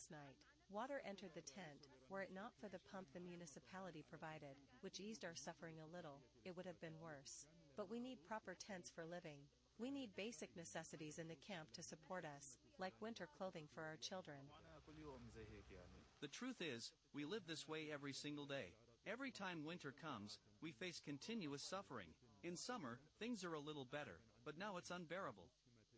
last night. Water entered the tent. Were it not for the pump the municipality provided, which eased our suffering a little, it would have been worse. But we need proper tents for living. We need basic necessities in the camp to support us, like winter clothing for our children. The truth is, we live this way every single day. Every time winter comes, we face continuous suffering. In summer, things are a little better, but now it's unbearable.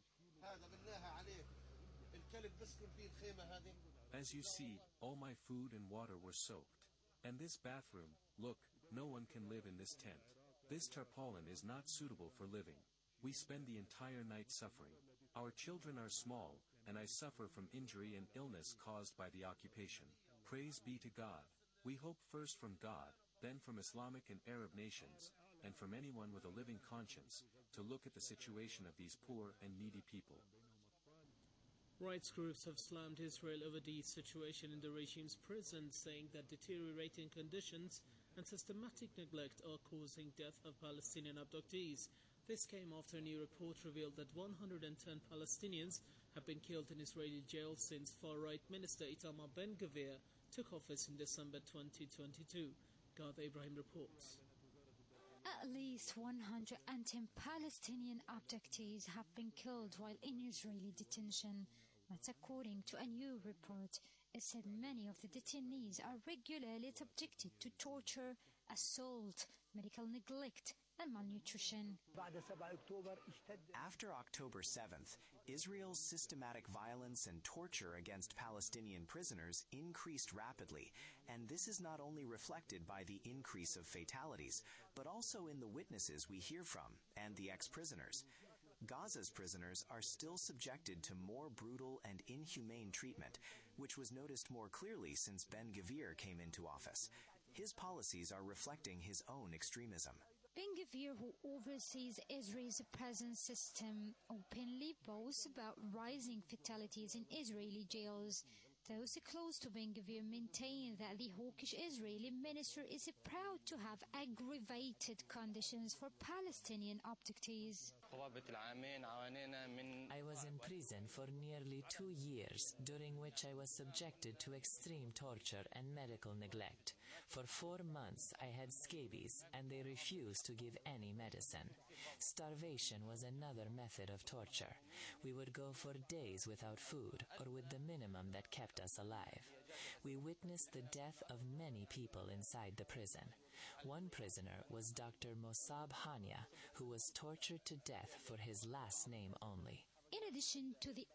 As you see, all my food and water were soaked. And this bathroom, look, no one can live in this tent. This tarpaulin is not suitable for living. We spend the entire night suffering. Our children are small, and I suffer from injury and illness caused by the occupation. Praise be to God. We hope first from God, then from Islamic and Arab nations, and from anyone with a living conscience, to look at the situation of these poor and needy people. Rights groups have slammed Israel over the situation in the regime's prison, saying that deteriorating conditions and systematic neglect are causing death of Palestinian abductees. This came after a new report revealed that 110 Palestinians have been killed in Israeli jails since far-right Minister Itamar Ben-Gvir took office in December 2022. Gad Ibrahim reports. At least 110 Palestinian abductees have been killed while in Israeli detention. That's according to a new report. It said many of the detainees are regularly subjected to torture, assault, medical neglect, and malnutrition. After October 7th, Israel's systematic violence and torture against Palestinian prisoners increased rapidly, and this is not only reflected by the increase of fatalities, but also in the witnesses we hear from and the ex-prisoners. Gaza's prisoners are still subjected to more brutal and inhumane treatment, which was noticed more clearly since Ben-Gvir came into office. His policies are reflecting his own extremism. Ben-Gvir, who oversees Israel's prison system, openly boasts about rising fatalities in Israeli jails. Those close to Ben-Gvir maintain that the hawkish Israeli minister is proud to have aggravated conditions for Palestinian abductees. I was in prison for nearly 2 years, during which I was subjected to extreme torture and medical neglect. For 4 months I had scabies, and they refused to give any medicine. Starvation was another method of torture. We would go for days without food, or with the minimum that kept us alive. We witnessed the death of many people inside the prison. One prisoner was Dr. Mossab Hania, who was tortured to death for his last name only. In addition to the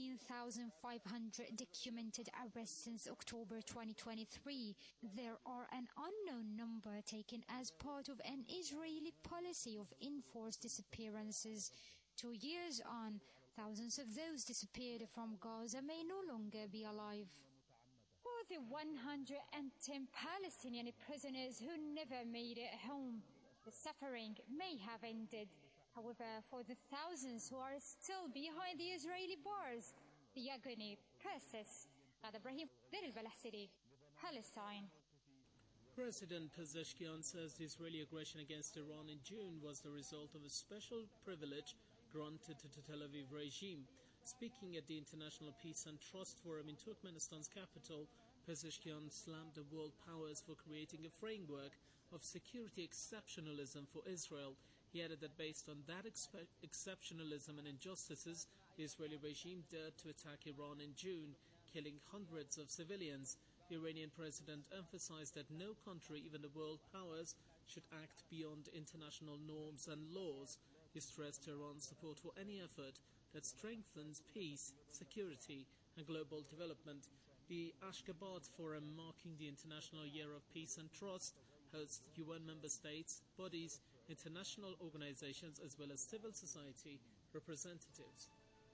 18,500 documented arrests since October 2023, there are an unknown number taken as part of an Israeli policy of enforced disappearances. 2 years on, thousands of those disappeared from Gaza may no longer be alive. For the 110 Palestinian prisoners who never made it home, the suffering may have ended. However, for the thousands who are still behind the Israeli bars, the agony persists. Gad Ibrahim, Deir al-Balah City, Palestine. President Pezeshkian says the Israeli aggression against Iran in June was the result of a special privilege granted to the Tel Aviv regime. Speaking at the International Peace and Trust Forum in Turkmenistan's capital, Pezeshkian slammed the world powers for creating a framework of security exceptionalism for Israel. He added that based on that exceptionalism and injustices, the Israeli regime dared to attack Iran in June, killing hundreds of civilians. The Iranian president emphasized that no country, even the world powers, should act beyond international norms and laws. He stressed Iran's support for any effort that strengthens peace, security, and global development. The Ashgabat Forum, marking the International Year of Peace and Trust, hosts UN member states, bodies, international organizations, as well as civil society representatives.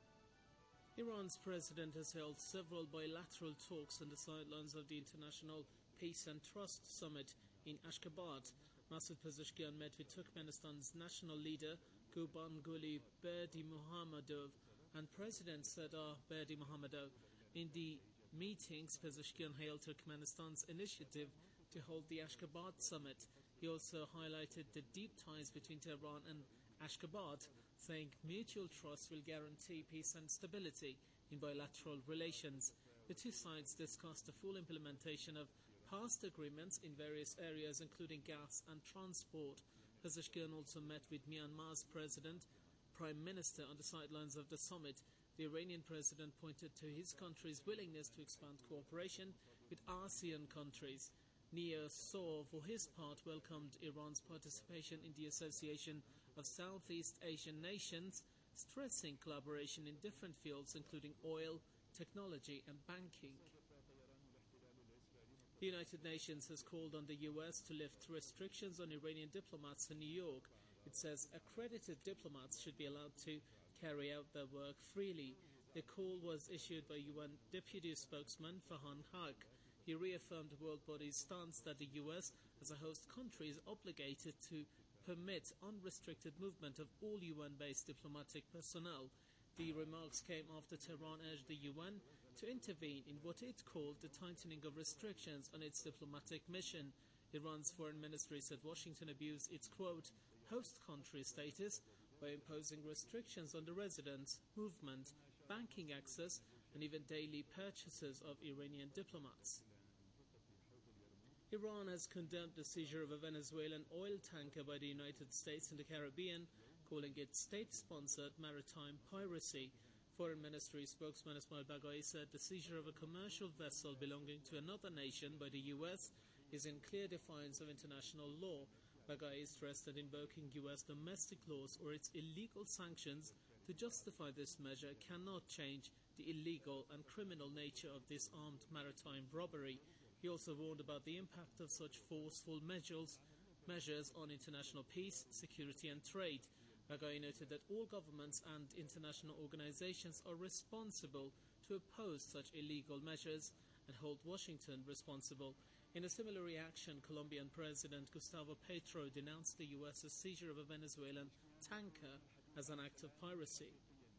Iran's president has held several bilateral talks on the sidelines of the International Peace and Trust Summit in Ashgabat. Masoud Pezeshkian met with Turkmenistan's national leader, Gurbanguly Berdimuhamedov, and President Sardar Berdimuhamedov. In the meetings, Pezeshkian hailed Turkmenistan's initiative to hold the Ashgabat summit. He also highlighted the deep ties between Tehran and Ashgabat, saying mutual trust will guarantee peace and stability in bilateral relations. The two sides discussed the full implementation of past agreements in various areas, including gas and transport. Pezeshkian also met with Myanmar's Prime Minister on the sidelines of the summit. The Iranian president pointed to his country's willingness to expand cooperation with ASEAN countries. Nia Sow, for his part, welcomed Iran's participation in the Association of Southeast Asian Nations, stressing collaboration in different fields including oil, technology and banking. The United Nations has called on the US to lift restrictions on Iranian diplomats in New York. It says accredited diplomats should be allowed to carry out their work freely. The call was issued by UN Deputy Spokesman Farhan Haq. He reaffirmed the world body's stance that the US, as a host country, is obligated to permit unrestricted movement of all UN-based diplomatic personnel. The remarks came after Tehran urged the UN to intervene in what it called the tightening of restrictions on its diplomatic mission. Iran's foreign ministry said Washington abused its, quote, host country status by imposing restrictions on the residence, movement, banking access, and even daily purchases of Iranian diplomats. Iran has condemned the seizure of a Venezuelan oil tanker by the United States in the Caribbean, calling it state-sponsored maritime piracy. Foreign Ministry spokesman Ismail Baghai said the seizure of a commercial vessel belonging to another nation by the US is in clear defiance of international law. Baghai stressed that invoking US domestic laws or its illegal sanctions to justify this measure cannot change the illegal and criminal nature of this armed maritime robbery. He also warned about the impact of such forceful measures on international peace, security and trade. Baghai noted that all governments and international organizations are responsible to oppose such illegal measures and hold Washington responsible. In a similar reaction, Colombian President Gustavo Petro denounced the U.S.'s seizure of a Venezuelan tanker as an act of piracy.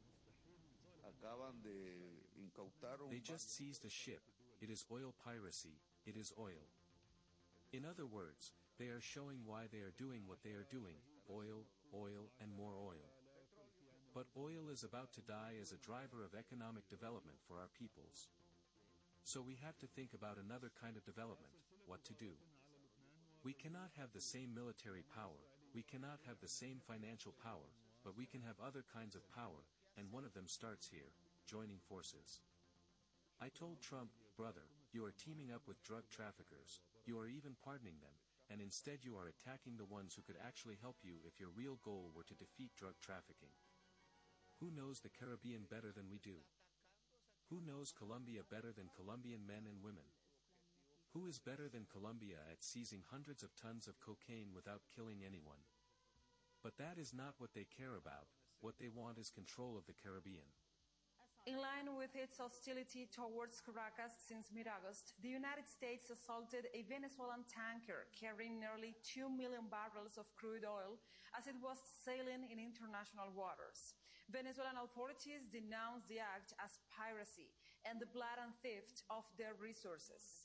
They just seized a ship. It is oil piracy. It is oil. In other words, they are showing why they are doing what they are doing. Oil, oil, and more oil. But oil is about to die as a driver of economic development for our peoples. So we have to think about another kind of development, what to do. We cannot have the same military power, we cannot have the same financial power, but we can have other kinds of power, and one of them starts here, joining forces. I told Trump, brother, you are teaming up with drug traffickers, you are even pardoning them, and instead you are attacking the ones who could actually help you if your real goal were to defeat drug trafficking. Who knows the Caribbean better than we do? Who knows Colombia better than Colombian men and women? Who is better than Colombia at seizing hundreds of tons of cocaine without killing anyone? But that is not what they care about. What they want is control of the Caribbean. In line with its hostility towards Caracas since mid-August, the United States assaulted a Venezuelan tanker carrying nearly 2 million barrels of crude oil as it was sailing in international waters. Venezuelan authorities denounced the act as piracy and the blatant theft of their resources.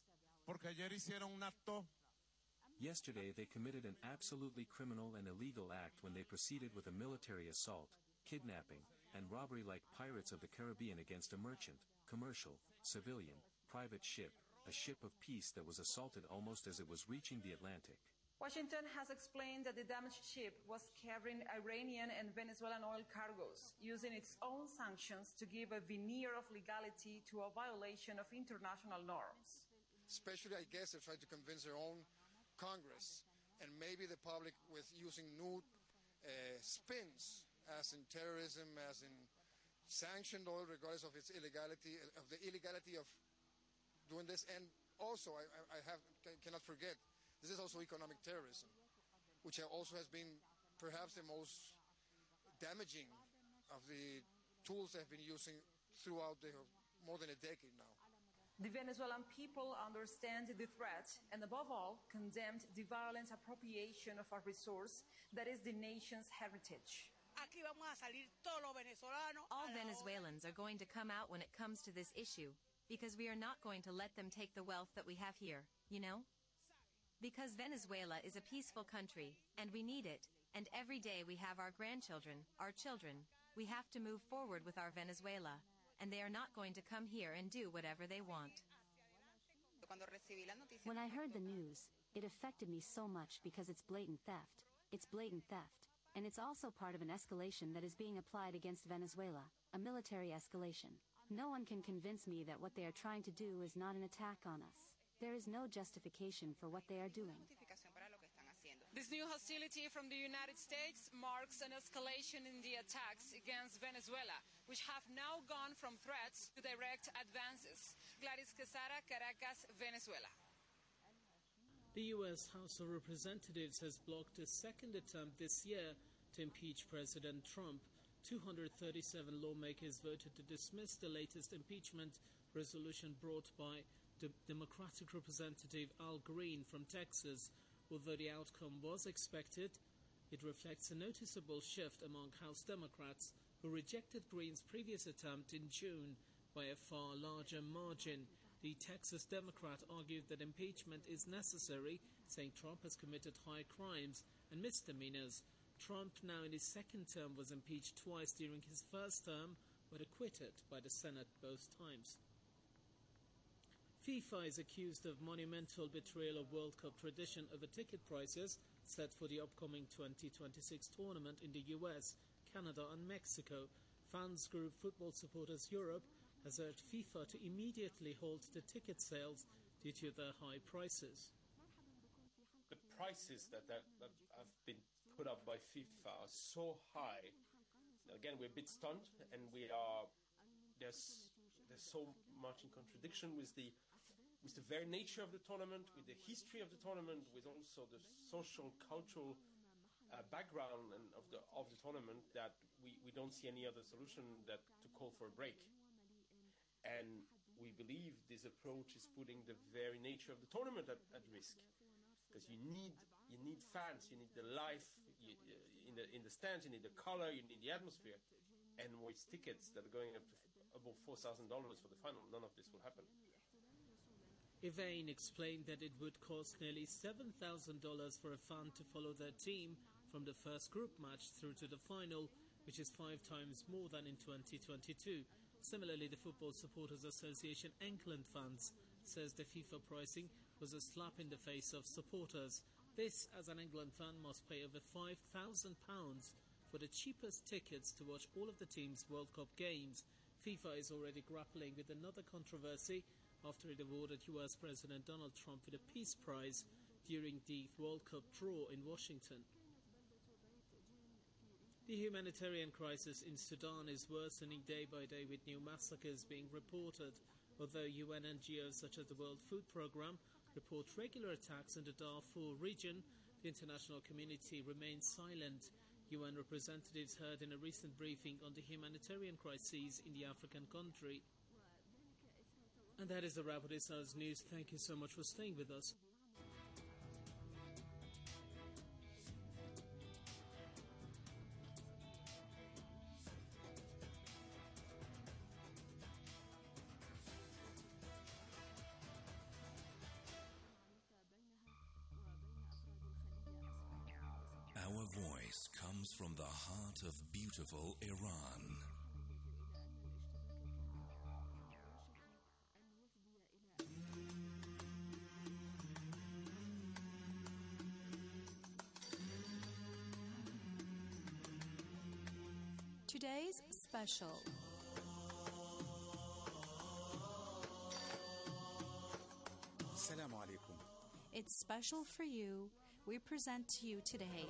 Yesterday they committed an absolutely criminal and illegal act when they proceeded with a military assault, kidnapping, and robbery like pirates of the Caribbean against a merchant, commercial, civilian, private ship, a ship of peace that was assaulted almost as it was reaching the Atlantic. Washington has explained that the damaged ship was carrying Iranian and Venezuelan oil cargoes, using its own sanctions to give a veneer of legality to a violation of international norms. Especially, I guess, they're trying to convince their own Congress and maybe the public with using new spins, as in terrorism, as in sanctioned oil, regardless of its illegality, of the illegality of doing this. And also, I cannot forget, this is also economic terrorism, which also has been perhaps the most damaging of the tools they've been using throughout more than a decade now. The Venezuelan people understand the threat and, above all, condemned the violent appropriation of a resource that is the nation's heritage. All Venezuelans are going to come out when it comes to this issue, because we are not going to let them take the wealth that we have here, you know? Because Venezuela is a peaceful country, and we need it, and every day we have our grandchildren, our children. We have to move forward with our Venezuela. and they are not going to come here and do whatever they want. When I heard the news, it affected me so much because it's blatant theft. It's blatant theft. And it's also part of an escalation that is being applied against Venezuela, a military escalation. No one can convince me that what they are trying to do is not an attack on us. There is no justification for what they are doing. This new hostility from the United States marks an escalation in the attacks against Venezuela, which have now gone from threats to direct advances. Gladys Quesada, Caracas, Venezuela. The U.S. House of Representatives has blocked a second attempt this year to impeach President Trump. 237 lawmakers voted to dismiss the latest impeachment resolution brought by Democratic Representative Al Green from Texas. Although the outcome was expected, it reflects a noticeable shift among House Democrats who rejected Green's previous attempt in June by a far larger margin. The Texas Democrat argued that impeachment is necessary, saying Trump has committed high crimes and misdemeanors. Trump, now in his second term, was impeached twice during his first term, but acquitted by the Senate both times. FIFA is accused of monumental betrayal of World Cup tradition over ticket prices set for the upcoming 2026 tournament in the US, Canada and Mexico. Fans group Football Supporters Europe has urged FIFA to immediately halt the ticket sales due to their high prices. The prices that have been put up by FIFA are so high. Again, we're a bit stunned, and there's so much in contradiction with the very nature of the tournament, with the history of the tournament, with also the social, cultural background of the tournament, that we don't see any other solution that to call for a break. And we believe this approach is putting the very nature of the tournament at risk, because you need fans, you need the life in the stands, you need the color, you need the atmosphere, and with tickets that are going up to above $4,000 for the final, none of this will happen. Ivane explained that it would cost nearly $7,000 for a fan to follow their team from the first group match through to the final, which is 5 times more than in 2022. Similarly, the Football Supporters Association England fans says the FIFA pricing was a slap in the face of supporters. This, as an England fan, must pay over £5,000 for the cheapest tickets to watch all of the team's World Cup games. FIFA is already grappling with another controversy after it awarded US President Donald Trump with a Peace Prize during the World Cup draw in Washington. The humanitarian crisis in Sudan is worsening day by day, with new massacres being reported. Although UN NGOs such as the World Food Programme report regular attacks in the Darfur region, the international community remains silent. UN representatives heard in a recent briefing on the humanitarian crises in the African country. And that is the wrap of this hour's news. Thank you so much for staying with us. Our voice comes from the heart of beautiful Iran. Today's special. Assalamu alaikum. It's special for you. We present to you today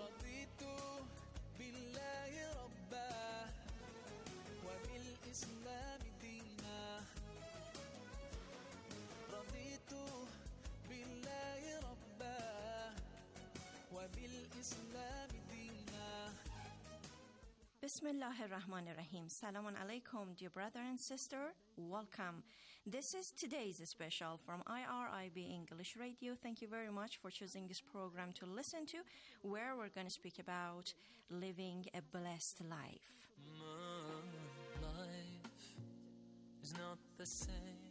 Bismillahir Rahmanir Rahim. Salamun alaikum, dear brother and sister. Welcome. This is today's special from IRIB English Radio. Thank you very much for choosing this program to listen to, where we're going to speak about living a blessed life. My life is not the same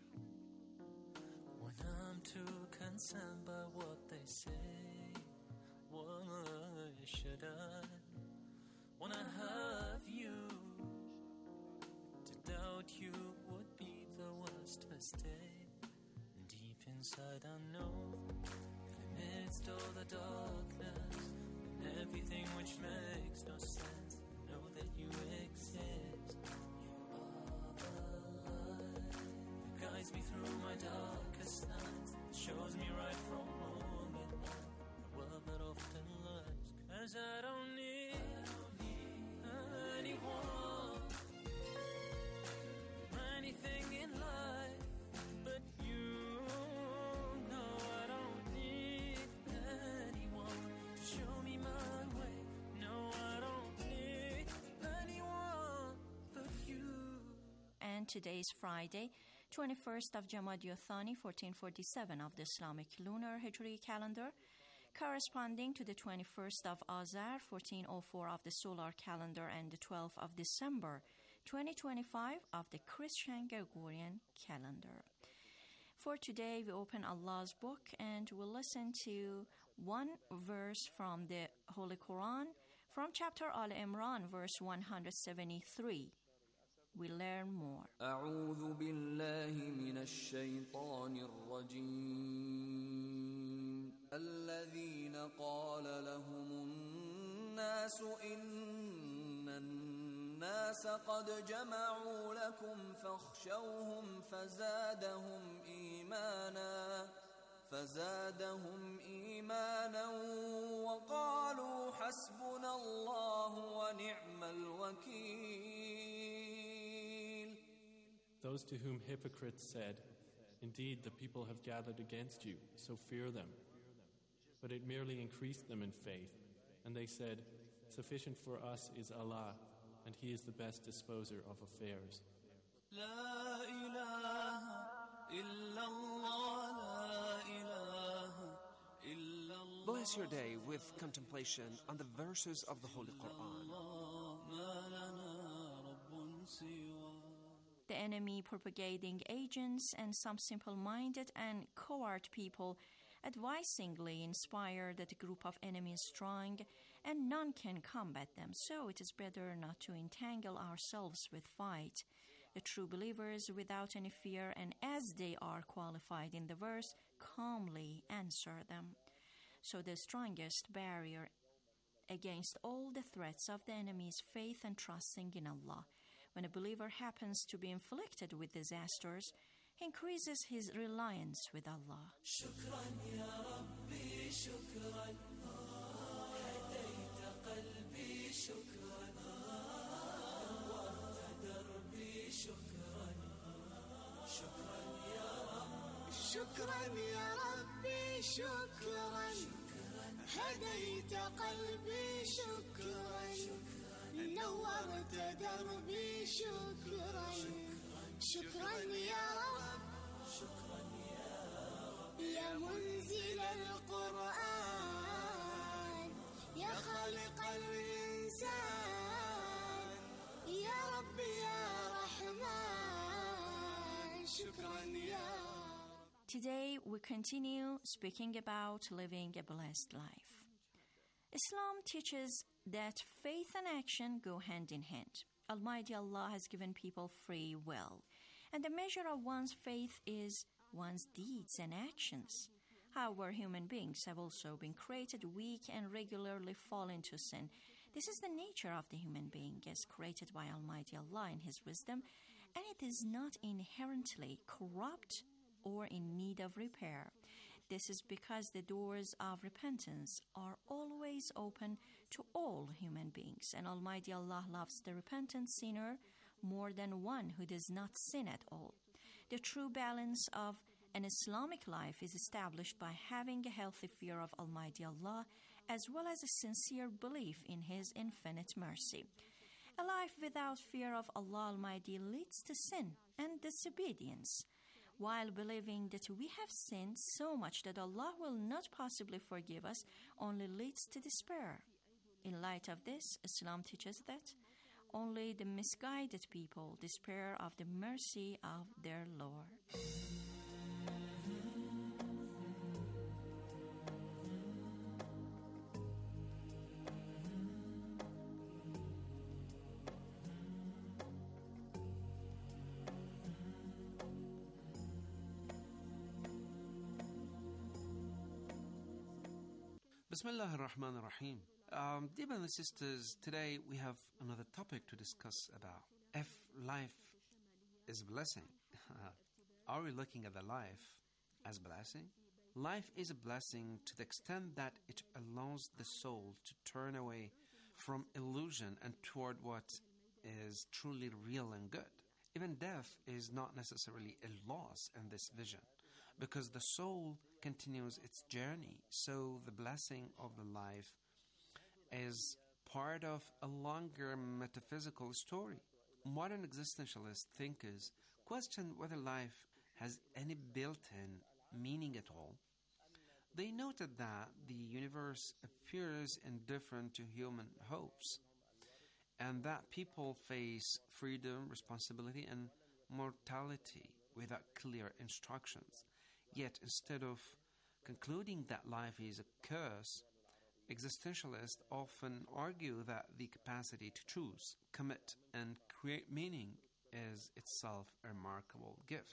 when I'm too concerned by what they say. Why should I, when I have you, to doubt thought you would be the worst mistake. Deep inside I know that amidst all the darkness and everything which makes no sense, know that you exist. You are the light that guides me through my darkest nights, shows me right from wrong at night, a world that often lies. 'Cause I don't need anyone, anything in life but you. No, I don't need anyone to show me my way. No, I don't need anyone but you. And today is Friday, 21st of Jamadi Thani, 1447 of the Islamic lunar Hijri calendar, corresponding to the 21st of Azar, 1404 of the solar calendar, and the 12th of December, 2025 of the Christian Gregorian calendar. For today, we open Allah's book and we'll listen to one verse from the Holy Quran from chapter Al-Imran, verse 173. We learn more. أعوذ بالله من الشيطان الرجيم. الذين قال لهم الناس إن الناس قد جمعوا لكم فاخشوهم فزادهم إيمانا وقالوا حسبنا الله ونعم الوكيل. Those to whom hypocrites said, "Indeed, the people have gathered against you, so fear them." But it merely increased them in faith, and they said, "Sufficient for us is Allah, and He is the best disposer of affairs." لا إله إلا الله لا إله إلا الله. Bless your day with contemplation on the verses of the Holy Quran. ما لنا رب سواه. The enemy propagating agents and some simple-minded and coward people advisingly inspire that a group of enemies strong and none can combat them, so it is better not to entangle ourselves with fight. The true believers without any fear and as they are qualified in the verse calmly answer them. So the strongest barrier against all the threats of the enemy is faith and trusting in Allah. When a believer happens to be inflicted with disasters, he increases his reliance with Allah. شكرا يا ربي شكرا هديت قلبي شكرا نورت دربي شكرا شكرا يا رب شكرا يا ربي شكرا هديت قلبي شكرا نورت دربي شكرا شكرا يا رب شكرا يا منزل القرآن يا خالق الإنسان يا رب يا رحمن شكرا يا رب. Today we continue speaking about living a blessed life. Islam teaches that faith and action go hand in hand. Almighty Allah has given people free will, and the measure of one's faith is one's deeds and actions. However, human beings have also been created weak and regularly fall into sin. This is the nature of the human being as created by Almighty Allah in His wisdom, and it is not inherently corrupt or in need of repair. This is because the doors of repentance are always open to all human beings, and Almighty Allah loves the repentant sinner more than one who does not sin at all. The true balance of an Islamic life is established by having a healthy fear of Almighty Allah as well as a sincere belief in His infinite mercy. A life without fear of Allah Almighty leads to sin and disobedience, while believing that we have sinned so much that Allah will not possibly forgive us only leads to despair. In light of this, Islam teaches that only the misguided people despair of the mercy of their Lord. Bismillah ar-Rahman ar-Rahim. Dear brothers and sisters, today we have another topic to discuss about. If life is a blessing, are we looking at the life as a blessing? Life is a blessing to the extent that it allows the soul to turn away from illusion and toward what is truly real and good. Even death is not necessarily a loss in this vision, because the soul continues its journey, so the blessing of the life is part of a longer metaphysical story. Modern existentialist thinkers question whether life has any built-in meaning at all. They noted that the universe appears indifferent to human hopes, and that people face freedom, responsibility, and mortality without clear instructions. Yet, instead of concluding that life is a curse, existentialists often argue that the capacity to choose, commit, and create meaning is itself a remarkable gift.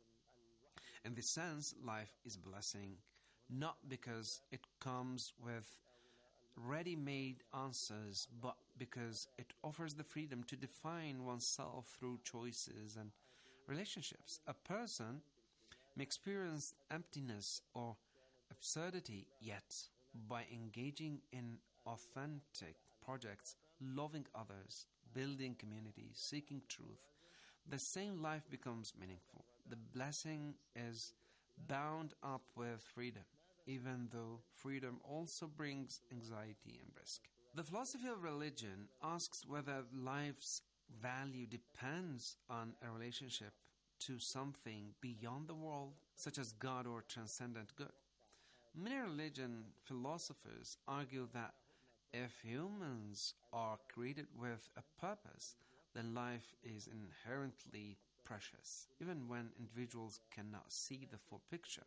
In this sense, life is a blessing, not because it comes with ready-made answers, but because it offers the freedom to define oneself through choices and relationships. A person may experience emptiness or absurdity, yet by engaging in authentic projects, loving others, building communities, seeking truth, the same life becomes meaningful. The blessing is bound up with freedom, even though freedom also brings anxiety and risk. The philosophy of religion asks whether life's value depends on a relationship to something beyond the world, such as God or transcendent good. Many religion philosophers argue that if humans are created with a purpose, then life is inherently precious, even when individuals cannot see the full picture.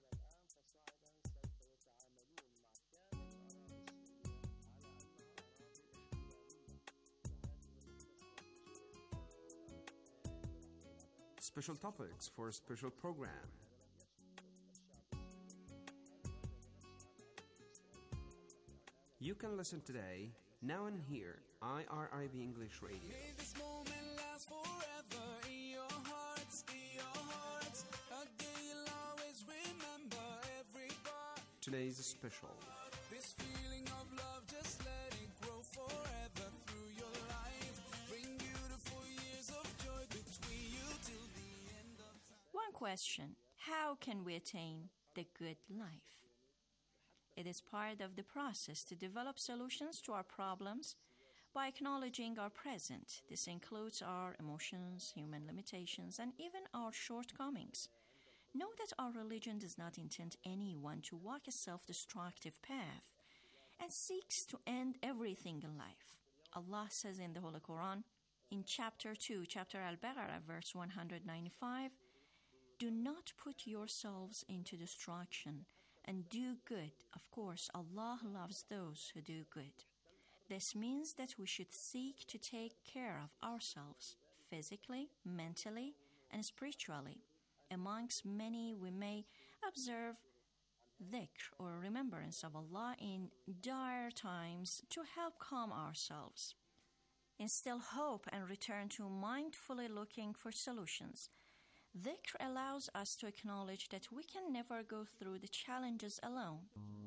Special topics for a special program. You can listen today, now and here, IRIB English Radio. May this moment last forever in your hearts, a day you'll always remember every bar. Today is a special. This feeling of love, just let it grow forever through your life. Bring beautiful years of joy between you till the end of time. One question: how can we attain the good life? It is part of the process to develop solutions to our problems by acknowledging our present. This includes our emotions, human limitations, and even our shortcomings. Know that our religion does not intend anyone to walk a self-destructive path and seeks to end everything in life. Allah says in the Holy Quran, in chapter 2, chapter Al-Baqarah, verse 195, "Do not put yourselves into destruction, and do good. Of course, Allah loves those who do good." This means that we should seek to take care of ourselves, physically, mentally, and spiritually. Amongst many, we may observe dhikr, or remembrance of Allah in dire times, to help calm ourselves, instill hope, and return to mindfully looking for solutions. Dhikr allows us to acknowledge that we can never go through the challenges alone.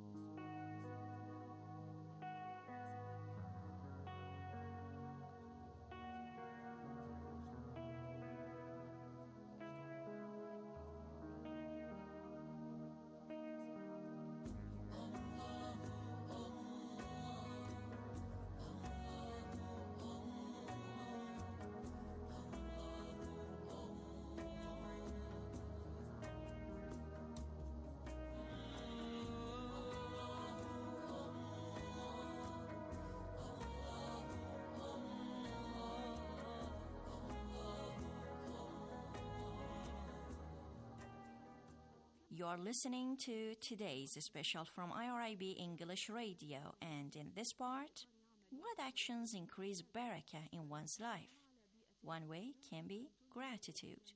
You're listening to today's special from IRIB English Radio, and in this part, what actions increase barakah in one's life? One way can be gratitude.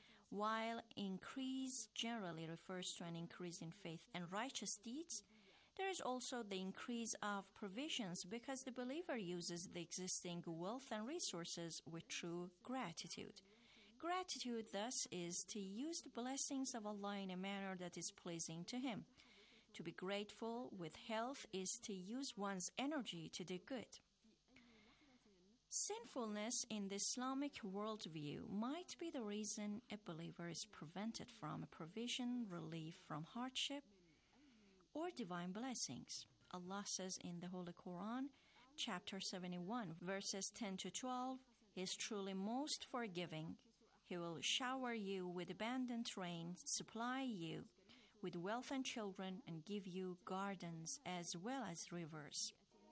While increase generally refers to an increase in faith and righteous deeds, There is also the increase of provisions because the believer uses the existing wealth and resources with true gratitude. Gratitude, thus, is to use the blessings of Allah in a manner that is pleasing to Him. To be grateful with health is to use one's energy to do good. Sinfulness in the Islamic worldview might be the reason a believer is prevented from a provision, relief from hardship, or divine blessings. Allah says in the Holy Quran, chapter 71, verses 10 to 12, He is truly most forgiving. He will shower you with abundant rain, supply you with wealth and children, and give you gardens as well as rivers.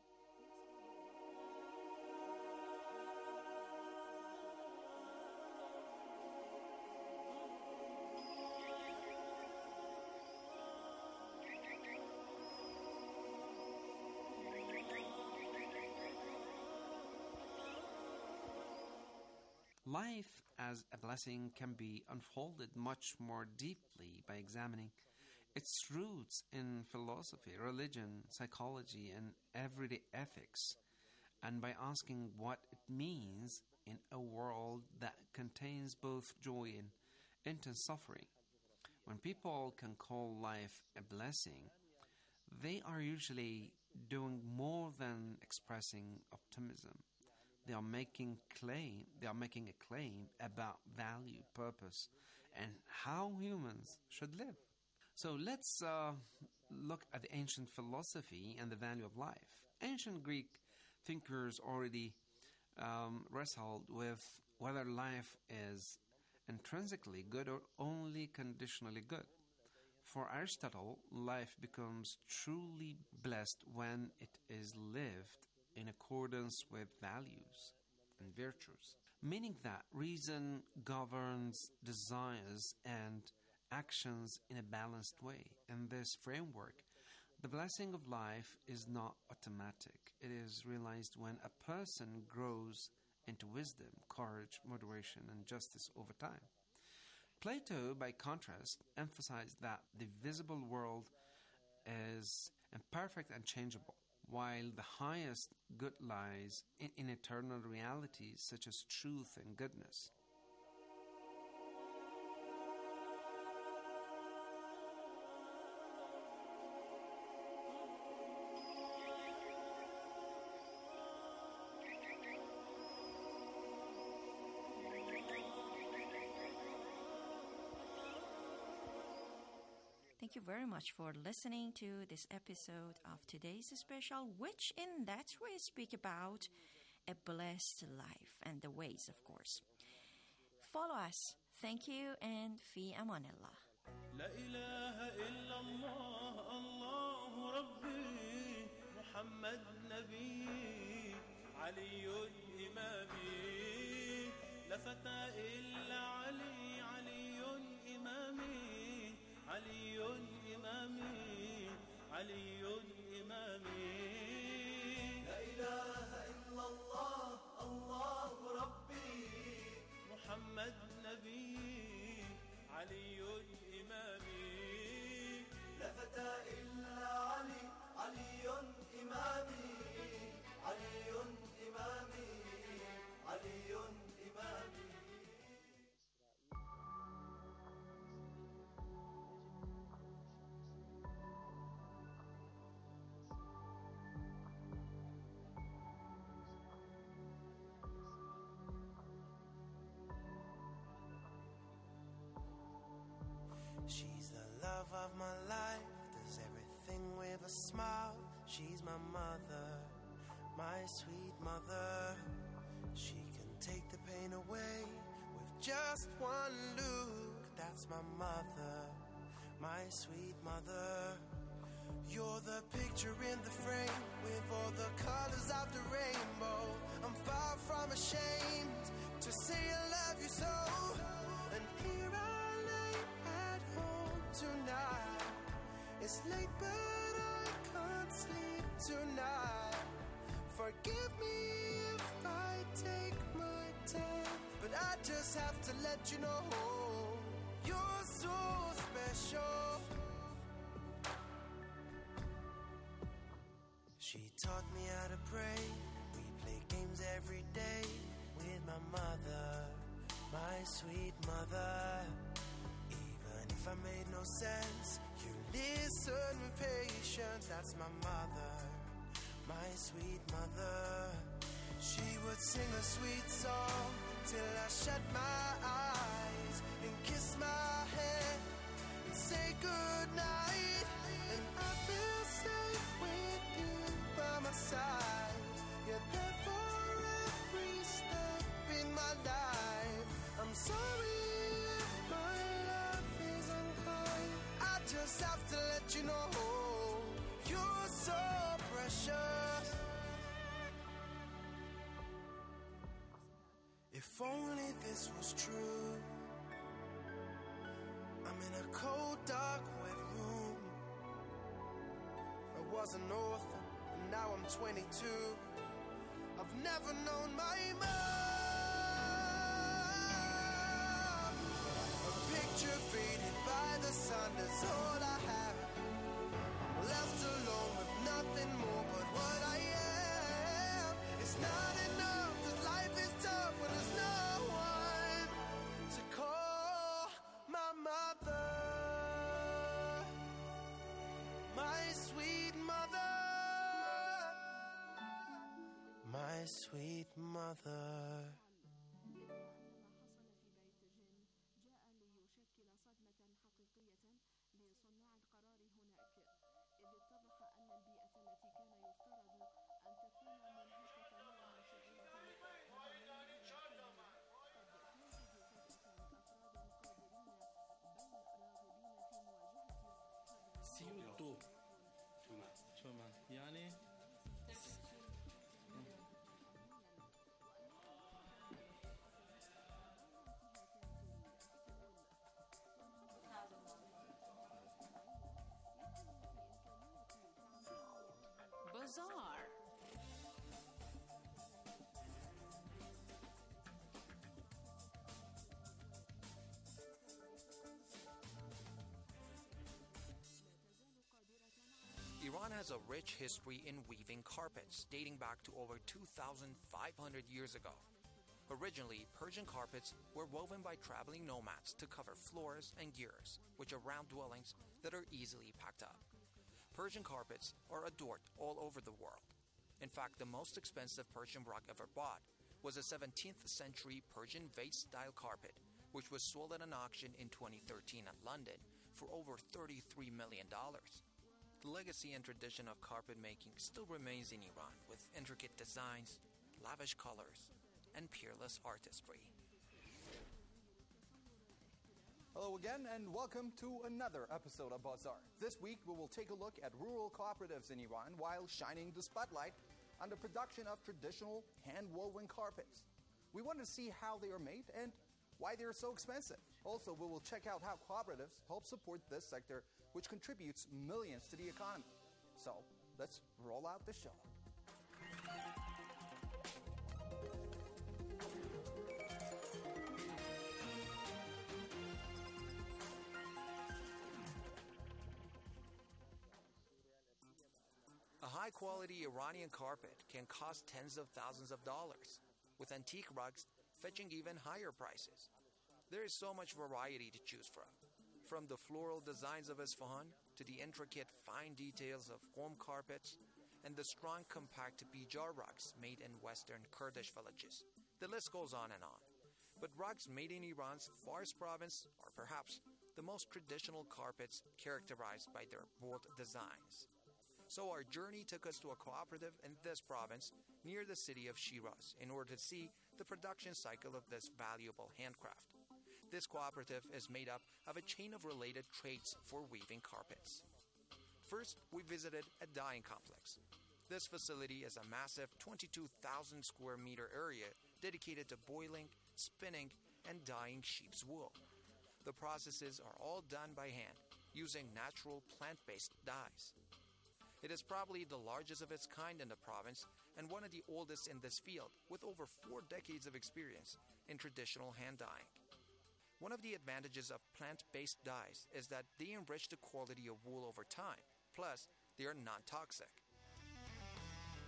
Life as a blessing can be unfolded much more deeply by examining its roots in philosophy, religion, psychology, and everyday ethics, and by asking what it means in a world that contains both joy and intense suffering. When people can call life a blessing, they are usually doing more than expressing optimism. They are making a claim about value, purpose, and how humans should live. So let's look at the ancient philosophy and the value of life. Ancient Greek thinkers already wrestled with whether life is intrinsically good or only conditionally good. For Aristotle, life becomes truly blessed when it is lived in accordance with values and virtues, meaning that reason governs desires and actions in a balanced way. In this framework, the blessing of life is not automatic. It is realized when a person grows into wisdom, courage, moderation, and justice over time. Plato, by contrast, emphasized that the visible world is imperfect and changeable, while the highest good lies in eternal realities such as truth and goodness. Thank you very much for listening to this episode of today's special, which in that way speak about a blessed life and the ways, of course. Follow us. Thank you and fi amanillah. لا إله إلا الله الله ربي محمد نبي علي إمامي لا فتى إلا علي علي إمامي علي إمامي علي إمامي لا إله إلا الله الله ربي محمد نبي علي إمامي لا فتى إلا علي علي إمامي علي إمامي علي إمامي She's the love of my life, does everything with a smile. She's my mother, my sweet mother. She can take the pain away with just one look. That's my mother, my sweet mother. You're the picture in the frame with all the colors of the rainbow. I'm far from ashamed to say I love you so. And here I lay at home tonight. It's late but I can't sleep tonight. Forgive me if I take my time, but I just have to let you know you're so special. taught me how to pray. We play games every day with my mother, my sweet mother. Even if I made no sense, you listen with patience. That's my mother, my sweet mother. She would sing a sweet song till I shut my eyes and kiss my head and say goodnight. And I feel safe with you by my side. You're there for every step in my life. I'm sorry if my love is unkind. I just have to let you know you're so precious. If only this was true. I'm in a cold, dark, wet room. I was an orphan, and now I'm 22. I've never known my mom. A picture faded by the sun, that's all I have. I'm left alone with nothing more but what I am. It's not enough, 'cause life is tough when there's no one to call my mother, my sweet mother, my sweet mother. سيوتو شومان يعني Bazaar. Iran has a rich history in weaving carpets, dating back to over 2,500 years ago. Originally, Persian carpets were woven by traveling nomads to cover floors and gears, which are round dwellings that are easily packed up. Persian carpets are adored all over the world. In fact, the most expensive Persian rug ever bought was a 17th century Persian vase-style carpet, which was sold at an auction in 2013 at London for over $33 million. The legacy and tradition of carpet making still remains in Iran, with intricate designs, lavish colors, and peerless artistry. Hello again, and welcome to another episode of Bazaar. This week, we will take a look at rural cooperatives in Iran while shining the spotlight on the production of traditional hand-woven carpets. We want to see how they are made and why they are so expensive. Also, we will check out how cooperatives help support this sector, which contributes millions to the economy. So, let's roll out the show. A high-quality Iranian carpet can cost tens of thousands of dollars, with antique rugs fetching even higher prices. There is so much variety to choose from the floral designs of Isfahan to the intricate fine details of home carpets and the strong compact bijar rugs made in western Kurdish villages. The list goes on and on. But rugs made in Iran's Fars province are perhaps the most traditional carpets, characterized by their bold designs. So our journey took us to a cooperative in this province near the city of Shiraz in order to see the production cycle of this valuable handcraft. This cooperative is made up of a chain of related trades for weaving carpets. First, we visited a dyeing complex. This facility is a massive 22,000 square meter area dedicated to boiling, spinning, and dyeing sheep's wool. The processes are all done by hand, using natural plant-based dyes. It is probably the largest of its kind in the province and one of the oldest in this field, with over 4 decades of experience in traditional hand dyeing. One of the advantages of plant-based dyes is that they enrich the quality of wool over time, plus they are non-toxic.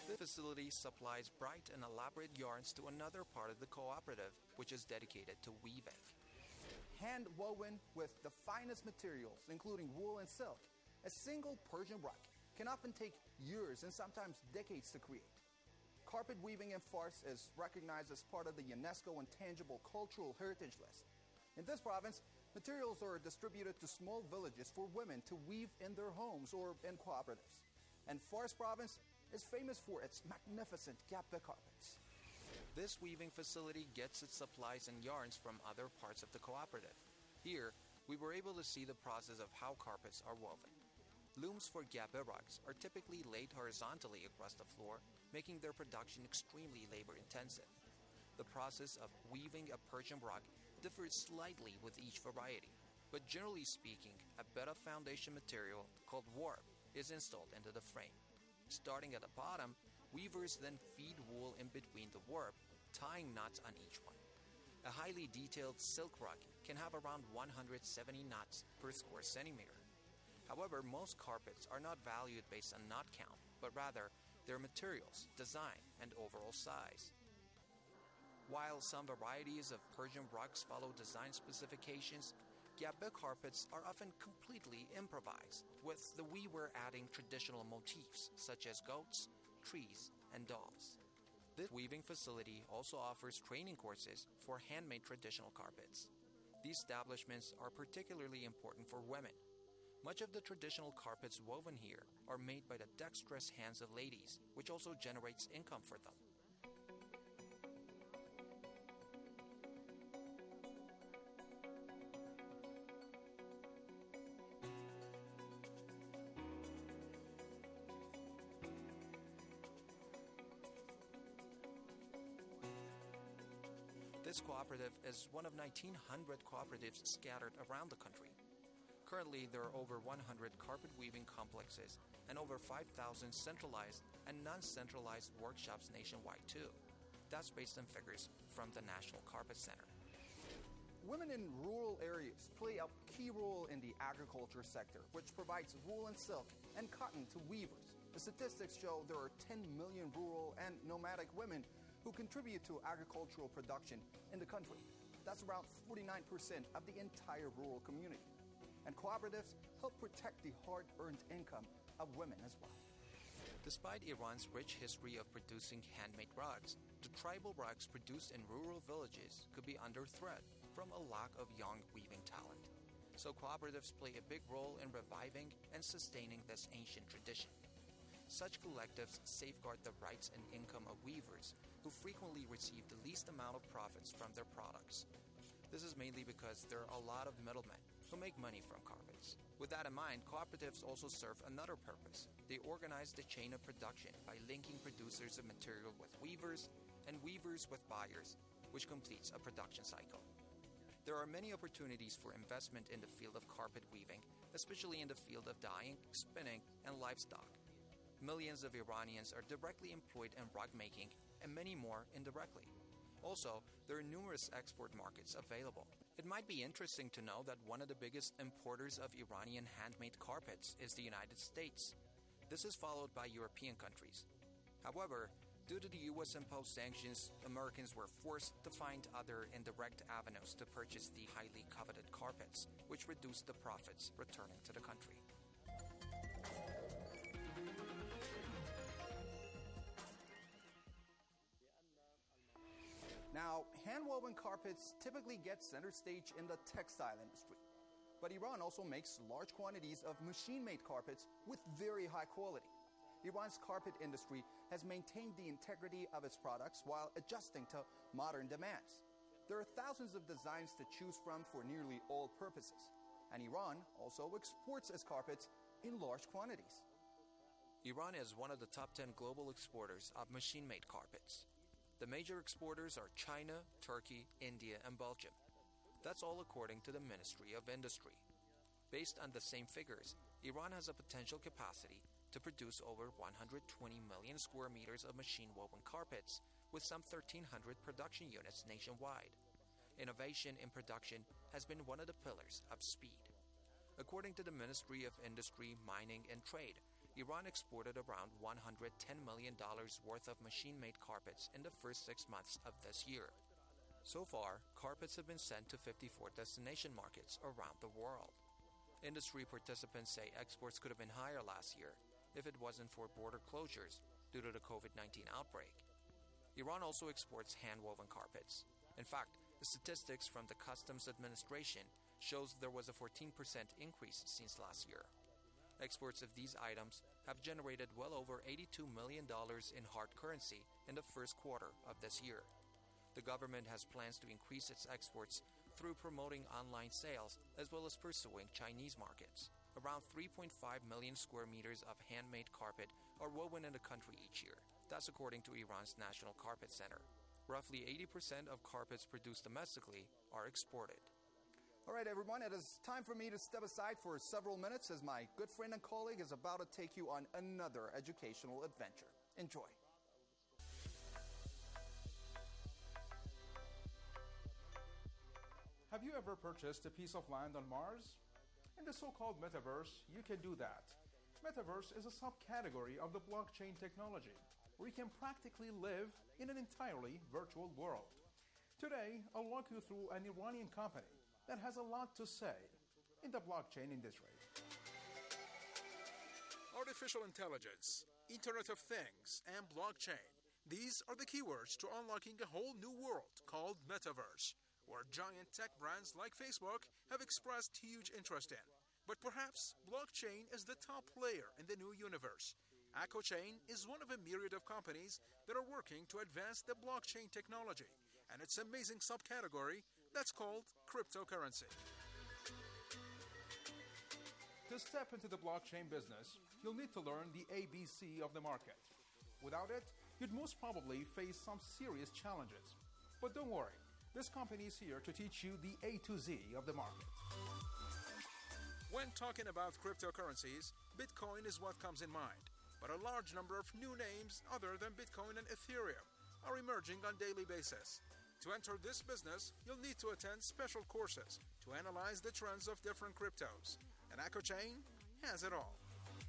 The facility supplies bright and elaborate yarns to another part of the cooperative, which is dedicated to weaving. Hand woven with the finest materials, including wool and silk, a single Persian rug can often take years and sometimes decades to create. Carpet weaving in Fars is recognized as part of the UNESCO Intangible Cultural Heritage List. In this province, materials are distributed to small villages for women to weave in their homes or in cooperatives. And Fars province is famous for its magnificent gape carpets. This weaving facility gets its supplies and yarns from other parts of the cooperative. Here, we were able to see the process of how carpets are woven. Looms for gape rugs are typically laid horizontally across the floor, making their production extremely labor-intensive. The process of weaving a Persian rug differs slightly with each variety, but generally speaking, a bed of foundation material called warp is installed into the frame. Starting at the bottom, weavers then feed wool in between the warp, tying knots on each one. A highly detailed silk rug can have around 170 knots per square centimeter. However, most carpets are not valued based on knot count, but rather their materials, design, and overall size. While some varieties of Persian rugs follow design specifications, gape carpets are often completely improvised, with the weaver adding traditional motifs such as goats, trees, and dolls. This weaving facility also offers training courses for handmade traditional carpets. These establishments are particularly important for women. Much of the traditional carpets woven here are made by the dexterous hands of ladies, which also generates income for them. This cooperative is one of 1,900 cooperatives scattered around the country. Currently, there are over 100 carpet weaving complexes and over 5,000 centralized and non-centralized workshops nationwide too. That's based on figures from the National Carpet Center. Women in rural areas play a key role in the agriculture sector, which provides wool and silk and cotton to weavers. The statistics show there are 10 million rural and nomadic women who contribute to agricultural production in the country. That's around 49% of the entire rural community. And cooperatives help protect the hard-earned income of women as well. Despite Iran's rich history of producing handmade rugs, the tribal rugs produced in rural villages could be under threat from a lack of young weaving talent. So cooperatives play a big role in reviving and sustaining this ancient tradition. Such collectives safeguard the rights and income of weavers, who frequently receive the least amount of profits from their products. This is mainly because there are a lot of middlemen who make money from carpets. With that in mind, cooperatives also serve another purpose. They organize the chain of production by linking producers of material with weavers and weavers with buyers, which completes a production cycle. There are many opportunities for investment in the field of carpet weaving, especially in the field of dyeing, spinning, and livestock. Millions of Iranians are directly employed in rug making, and many more indirectly. Also, there are numerous export markets available. It might be interesting to know that one of the biggest importers of Iranian handmade carpets is the United States. This is followed by European countries. However, due to the US-imposed sanctions, Americans were forced to find other indirect avenues to purchase the highly coveted carpets, which reduced the profits returning to the country. Now, hand-woven carpets typically get center stage in the textile industry. But Iran also makes large quantities of machine-made carpets with very high quality. Iran's carpet industry has maintained the integrity of its products while adjusting to modern demands. There are thousands of designs to choose from for nearly all purposes. And Iran also exports its carpets in large quantities. Iran is one of the top 10 global exporters of machine-made carpets. The major exporters are China, Turkey, India, and Belgium. That's all according to the Ministry of Industry. Based on the same figures, Iran has a potential capacity to produce over 120 million square meters of machine-woven carpets, with some 1,300 production units nationwide. Innovation in production has been one of the pillars of speed. According to the Ministry of Industry, Mining, and Trade, Iran exported around $110 million worth of machine-made carpets in the first 6 months of this year. So far, carpets have been sent to 54 destination markets around the world. Industry participants say exports could have been higher last year if it wasn't for border closures due to the COVID-19 outbreak. Iran also exports hand-woven carpets. In fact, the statistics from the Customs Administration shows there was a 14% increase since last year. Exports of these items have generated well over $82 million in hard currency in the first quarter of this year. The government has plans to increase its exports through promoting online sales as well as pursuing Chinese markets. Around 3.5 million square meters of handmade carpet are woven in the country each year. That's according to Iran's National Carpet Center. Roughly 80% of carpets produced domestically are exported. All right, everyone, it is time for me to step aside for several minutes as my good friend and colleague is about to take you on another educational adventure. Enjoy. Have you ever purchased a piece of land on Mars? In the so-called metaverse, you can do that. Metaverse is a subcategory of the blockchain technology, where you can practically live in an entirely virtual world. Today, I'll walk you through an Iranian company that has a lot to say in the blockchain industry. Artificial intelligence, Internet of Things, and blockchain. These are the keywords to unlocking a whole new world called Metaverse, where giant tech brands like Facebook have expressed huge interest in. But perhaps blockchain is the top player in the new universe. AccoChain is one of a myriad of companies that are working to advance the blockchain technology and its amazing subcategory that's called cryptocurrency. To step into the blockchain business, you'll need to learn the ABC of the market. Without it, you'd most probably face some serious challenges. But don't worry, this company is here to teach you the A to Z of the market. When talking about cryptocurrencies, Bitcoin is what comes in mind. But a large number of new names other than Bitcoin and Ethereum are emerging on a daily basis. To enter this business, you'll need to attend special courses to analyze the trends of different cryptos. And AccoChain has it all.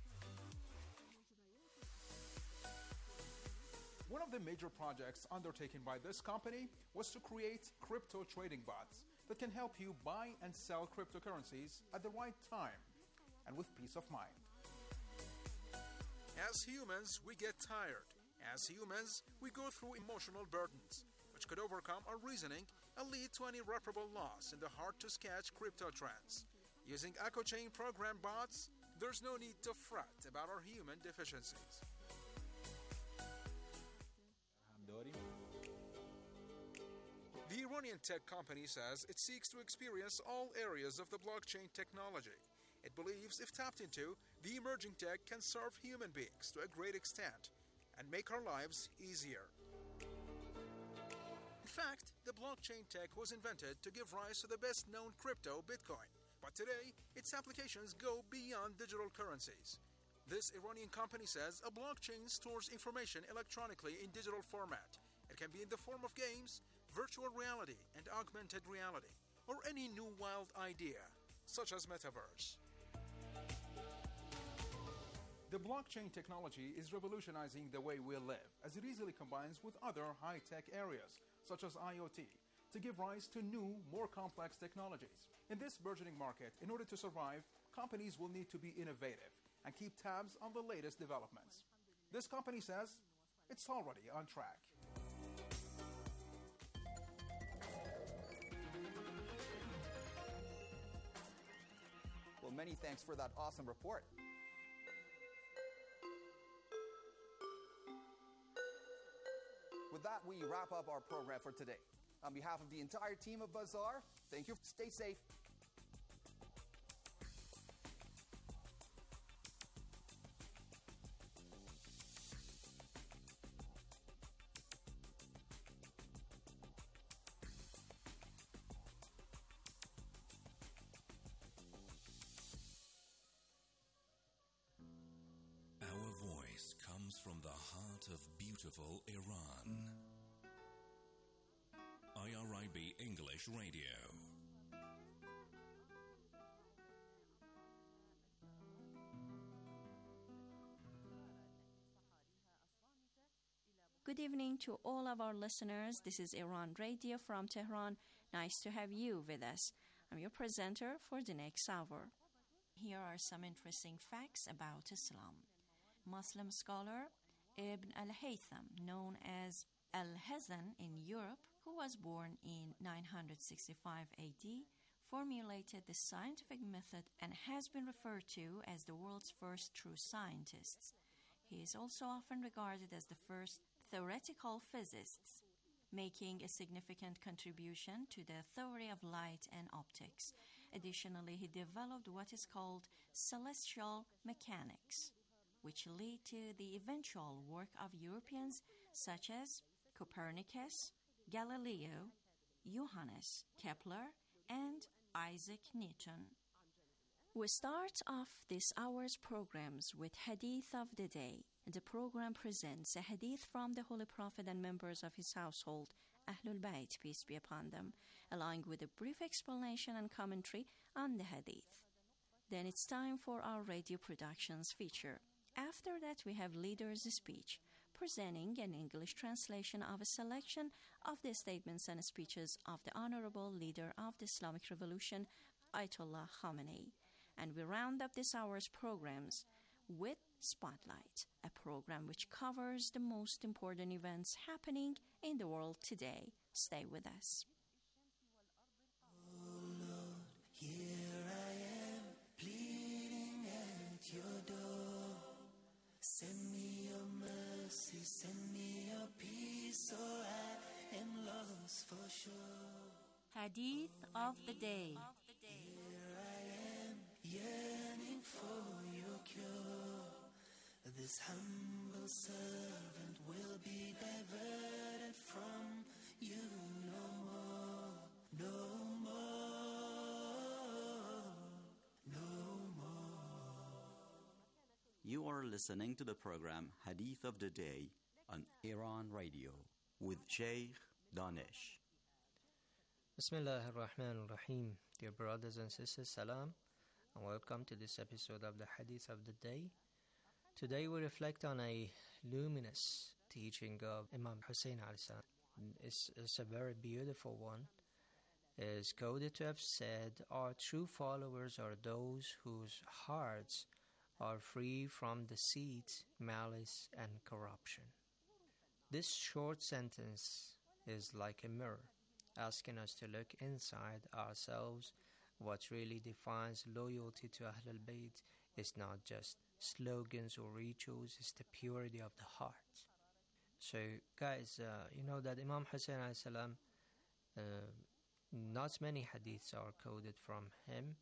One of the major projects undertaken by this company was to create crypto trading bots that can help you buy and sell cryptocurrencies at the right time and with peace of mind. As humans, we get tired. As humans, we go through emotional burdens, which could overcome our reasoning and lead to an irreparable loss in the hard-to-sketch crypto trends. Using AccoChain program bots, there's no need to fret about our human deficiencies. The Iranian tech company says it seeks to experience all areas of the blockchain technology. It believes if tapped into, the emerging tech can serve human beings to a great extent and make our lives easier. In fact, the blockchain tech was invented to give rise to the best-known crypto, Bitcoin. But today, its applications go beyond digital currencies. This Iranian company says a blockchain stores information electronically in digital format. It can be in the form of games, virtual reality, and augmented reality, or any new wild idea, such as metaverse. The blockchain technology is revolutionizing the way we live, as it easily combines with other high-tech areas, such as IoT, to give rise to new, more complex technologies. In this burgeoning market, in order to survive, companies will need to be innovative and keep tabs on the latest developments. This company says it's already on track. Well, many thanks for that awesome report. With that, we wrap up our program for today. On behalf of the entire team of Bazaar, thank you. Stay safe. Our voice comes from the heart of beautiful Iran. IRIB English Radio. good evening to all of our listeners. This is Iran Radio from Tehran. Nice to have you with us. I'm your presenter for the next hour. Here are some interesting facts about Islam. Muslim scholar Ibn al-Haytham, known as Al-Hazan in Europe, who was born in 965 AD, formulated the scientific method and has been referred to as the world's first true scientist. He is also often regarded as the first theoretical physicist, making a significant contribution to the theory of light and optics. Additionally, he developed what is called celestial mechanics, which lead to the eventual work of Europeans such as Copernicus, Galileo, Johannes Kepler, and Isaac Newton. We start off this hour's programs with Hadith of the Day. The program presents a hadith from the Holy Prophet and members of his household, Ahlul Bayt, peace be upon them, along with a brief explanation and commentary on the hadith. Then it's time for our radio productions feature. After that, we have Leader's Speech, presenting an English translation of a selection of the statements and speeches of the Honorable Leader of the Islamic Revolution, Ayatollah Khamenei. And we round up this hour's programs with Spotlight, a program which covers the most important events happening in the world today. Stay with us. Oh Lord, here I am, pleading at your door. Send me your mercy, send me your peace, or I am lost for sure. Hadith of the Day. Here I am, yearning for your cure. This humble servant will be diverted from you no more, no more, no more. You are listening to the program Hadith of the Day on Iran Radio with Sheikh Danish. Bismillah ar-Rahman ar-Rahim. Dear brothers and sisters, salam, and welcome to this episode of the Hadith of the Day. Today we reflect on a luminous teaching of Imam Hussein alayhi salam. It's a very beautiful one. It is quoted to have said, "Our true followers are those whose hearts are free from deceit, malice, and corruption." This short sentence is like a mirror, asking us to look inside ourselves. What really defines loyalty to Ahlul Bayt is not just slogans or rituals, it's the purity of the heart. So guys, you know that Imam Hussein alayhi salam, not many hadiths are quoted from him.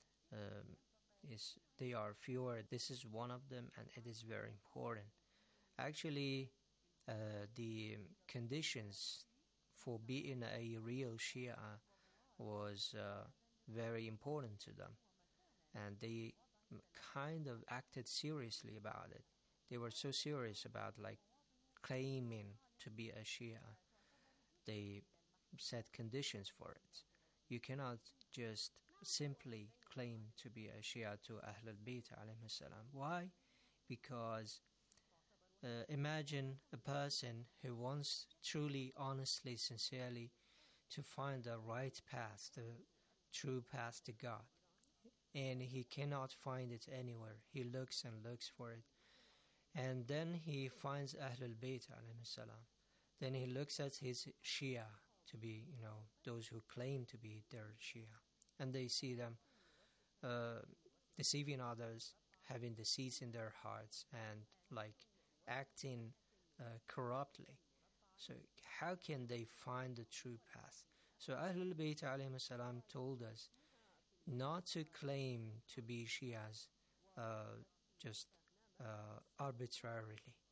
They are fewer. This is one of them, and it is very important. Actually, the conditions for being a real Shia was very important to them, and they kind of acted seriously about it. They were so serious about claiming to be a Shia. They set conditions for it. You cannot just simply claim to be a Shia to Ahlul Bayt alayhi salam. Why? Because imagine a person who wants truly, honestly, sincerely to find the right path, the true path to God, and he cannot find it anywhere. He looks and looks for it, and then he finds Ahlul Bayt alayhi salam. Then he looks at his Shia to be, those who claim to be their Shia, and they see them deceiving others, having deceits in their hearts, and acting corruptly. So how can they find the true path? So Ahlul Bayt alayhi salam told us not to claim to be Shias just arbitrarily.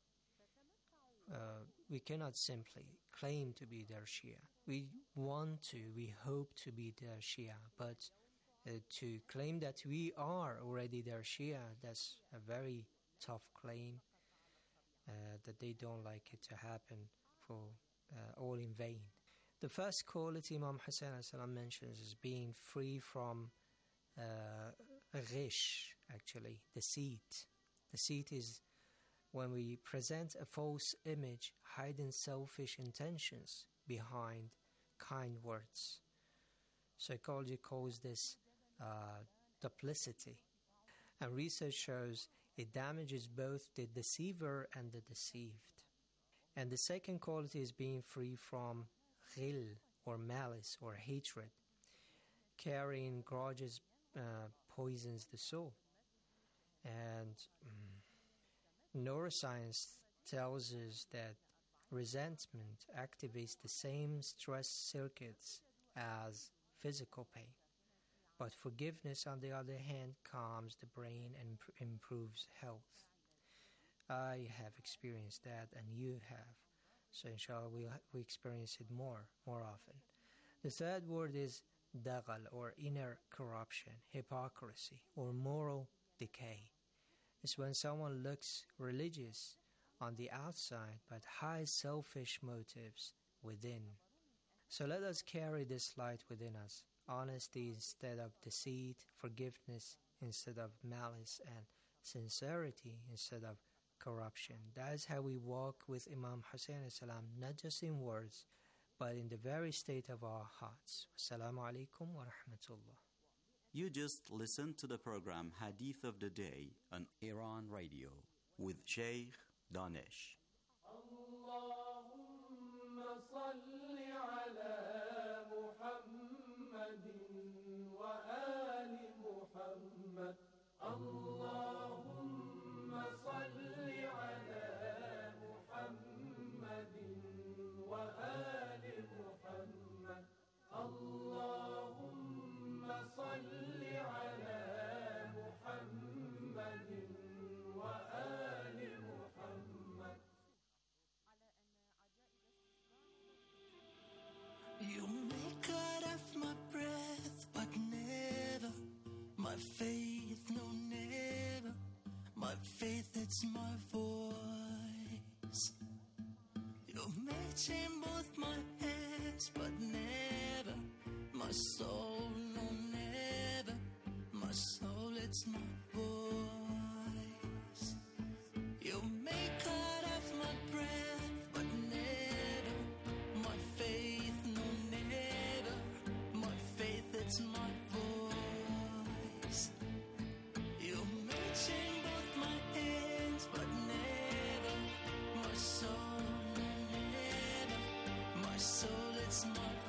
We cannot simply claim to be their Shia. We hope to be their Shia, but to claim that we are already their Shia, that's a very tough claim, that they don't like it to happen for all in vain. The first quality Imam Hussein mentions is being free from ghish, actually, deceit. Deceit is when we present a false image hiding selfish intentions behind kind words. Psychology calls this duplicity, and research shows it damages both the deceiver and the deceived. And the second quality is being free from ghil, or malice, or hatred. Carrying grudges poisons the soul. And neuroscience tells us that resentment activates the same stress circuits as physical pain. But forgiveness, on the other hand, calms the brain and improves health. I have experienced that, and you have. So inshallah, we experience it more often. The third word is daghal, or inner corruption, hypocrisy, or moral decay. It's when someone looks religious on the outside but hides selfish motives within. So let us carry this light within us: honesty instead of deceit, forgiveness instead of malice, and sincerity instead of corruption. That is how we walk with Imam Hussein as-salam, not just in words, but in the very state of our hearts. Assalamu alaikum wa rahmatullah. You just listened to the program Hadith of the Day on Iran Radio with Sheikh Danish. Allahumma salli ala Muhammadin wa ali Muhammad. Allahumma salli ala Muhammadin wa ali Muhammad. Allahumma salli ala Muhammadin wa ali Muhammad. You may cut off my breath, but never my faith, no never my faith, it's my voice. You may chain both my hands, but never my soul, no never my soul, it's my voice. You may cut off my breath, but never my faith, no never my faith, it's my voice. You may chain both my hands, but never my soul, no never my soul, it's my voice.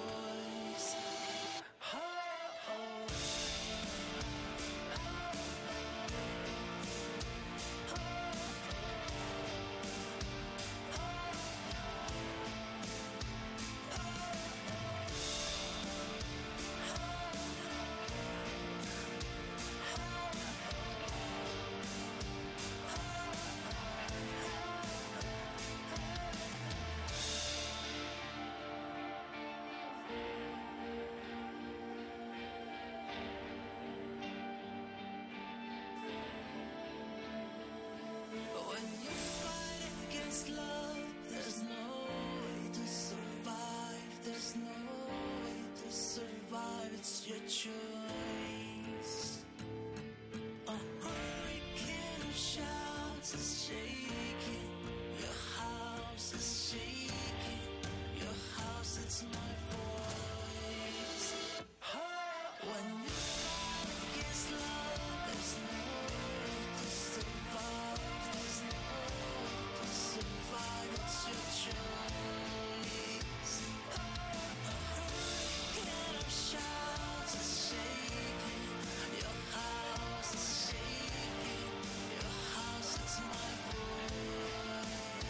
When you fight against love, there's no way to survive. There's no way to survive. It's your choice. A hurricane of shouts is shaking. Your house is shaking. Your house, it's my voice. When you fight against love, there's no way to survive. There's no way to survive. It's your choice. A hurricane of shouts is shaking. Your house is shaking. Your house, it's my voice.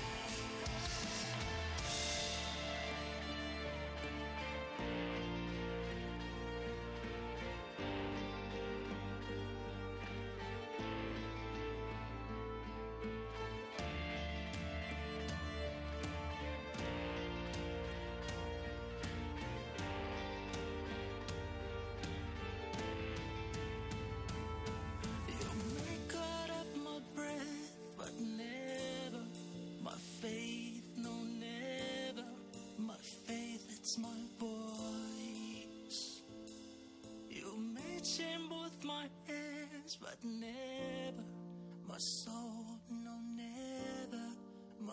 You may cut up my breath, but never my faith, no never my faith, it's my voice. You may chain both my hands, but never my soul, no never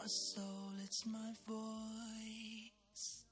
my soul, it's my voice.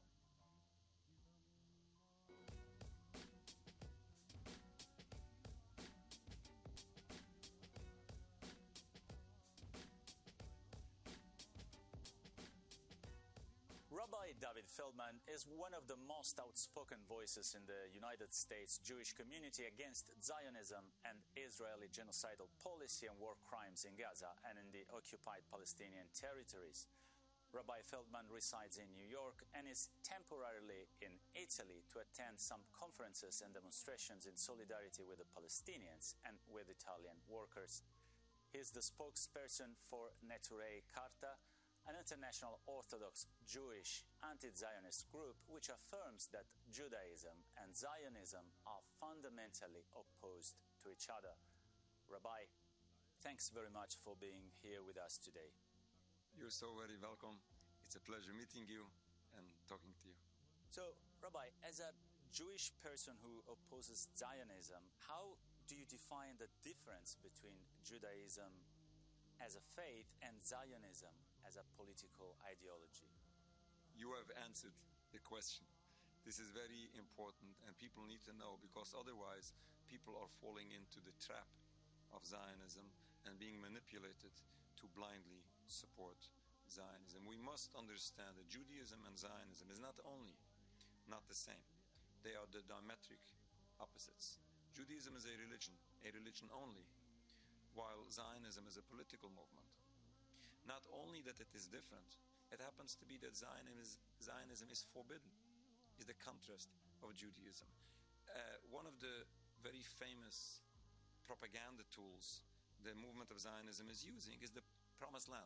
Rabbi David Feldman is one of the most outspoken voices in the United States Jewish community against Zionism and Israeli genocidal policy and war crimes in Gaza and in the occupied Palestinian territories. Rabbi Feldman resides in New York and is temporarily in Italy to attend some conferences and demonstrations in solidarity with the Palestinians and with Italian workers. He is the spokesperson for Neturei Karta, an international Orthodox Jewish anti-Zionist group which affirms that Judaism and Zionism are fundamentally opposed to each other. Rabbi, thanks very much for being here with us today. You're so very welcome. It's a pleasure meeting you and talking to you. So, Rabbi, as a Jewish person who opposes Zionism, how do you define the difference between Judaism as a faith and Zionism as a political ideology? You have answered the question. This is very important and people need to know, because otherwise people are falling into the trap of Zionism and being manipulated to blindly support Zionism. We must understand that Judaism and Zionism is not only not the same, they are the diametric opposites. Judaism is a religion only, while Zionism is a political movement. Not only that it is different, it happens to be that Zionism is forbidden, is the contrast of Judaism. One of the very famous propaganda tools the movement of Zionism is using is the Promised Land.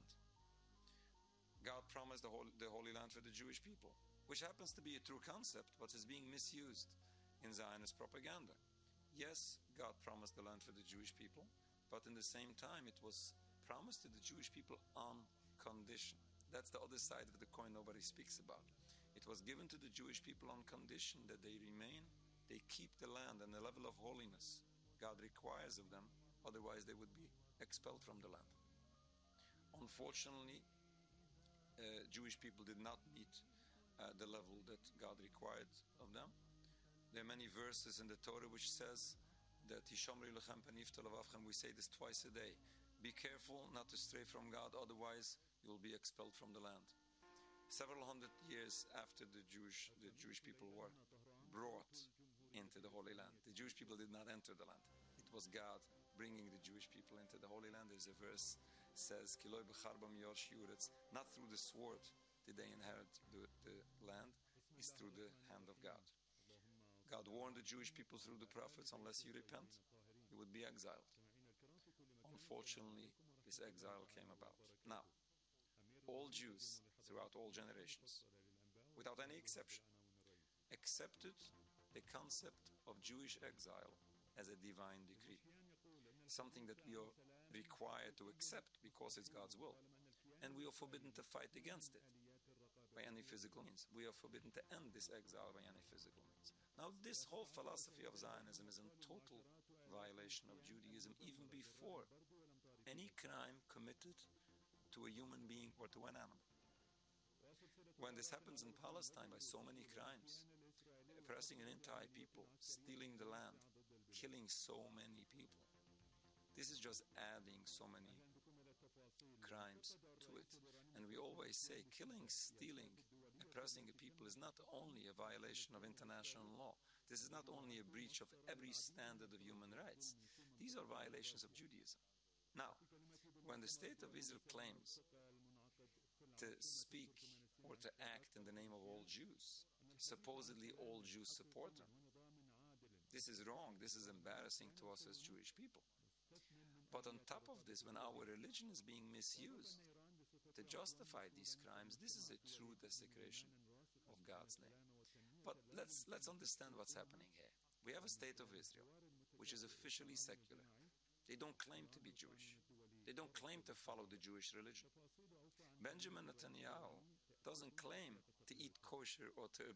God promised the Holy Land for the Jewish people, which happens to be a true concept, but is being misused in Zionist propaganda. Yes, God promised the land for the Jewish people, but in the same time it was promised to the Jewish people on condition. That's the other side of the coin nobody speaks about. It was given to the Jewish people on condition that they remain, they keep the land and the level of holiness God requires of them, otherwise they would be expelled from the land. Unfortunately, Jewish people did not meet the level that God required of them. There are many verses in the Torah which says that Hishamri lechem panifta levavchem, we say this twice a day. Be careful not to stray from God, otherwise you will be expelled from the land. Several hundred years after the Jewish people were brought into the Holy Land, the Jewish people did not enter the land. It was God bringing the Jewish people into the Holy Land. There's a verse says, "Kiloi b'charbam yosh yuretz." Not through the sword did they inherit the land, it's through the hand of God. God warned the Jewish people through the prophets, unless you repent, you would be exiled. Unfortunately, this exile came about. Now, all Jews throughout all generations, without any exception, accepted the concept of Jewish exile as a divine decree, something that we are required to accept because it's God's will, and we are forbidden to fight against it by any physical means. We are forbidden to end this exile by any physical means. Now, this whole philosophy of Zionism is in total violation of Judaism, even before any crime committed to a human being or to an animal. When this happens in Palestine by so many crimes, oppressing an entire people, stealing the land, killing so many people, this is just adding so many crimes to it. And we always say killing, stealing, oppressing a people is not only a violation of international law. This is not only a breach of every standard of human rights. These are violations of Judaism. Now, when the State of Israel claims to speak or to act in the name of all Jews, supposedly all Jews support them, this is wrong. This is embarrassing to us as Jewish people. But on top of this, when our religion is being misused to justify these crimes, this is a true desecration of God's name. But let's understand what's happening here. We have a State of Israel, which is officially secular. They don't claim to be Jewish. They don't claim to follow the Jewish religion. Benjamin Netanyahu doesn't claim to eat kosher or to